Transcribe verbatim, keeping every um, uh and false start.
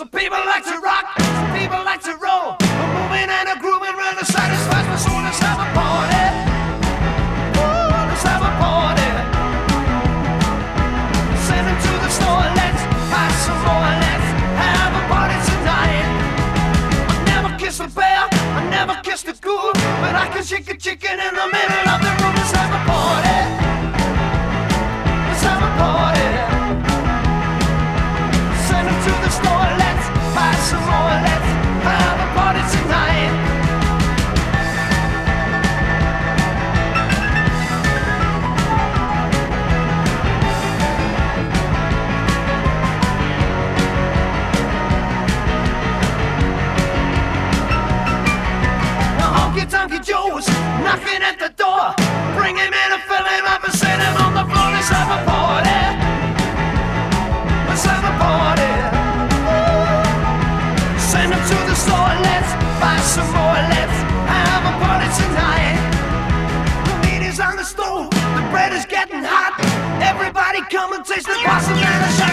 Some people like to rock, some people like to roll. A moving and a grooving really satisfies my soul. Let's have a party. Ooh, let's have a party. Send them to the store, let's buy some more. Let's have a party tonight. I never kissed a bear, I never kissed a ghoul, but I can shake a chicken in the middle of the room. Let's have a party. Let's have a party. Send them to the store, let's buy some more. Let's have a party tonight. Honky Joe's knocking at the door. Bring him in and fill him up and set him on the floor. Let's have a party. Let's have a party. Ooh. Send him to the store. Let's buy some more. Let's have a party tonight. The meat is on the stove. The bread is getting hot. Everybody come and taste the possum and a shot.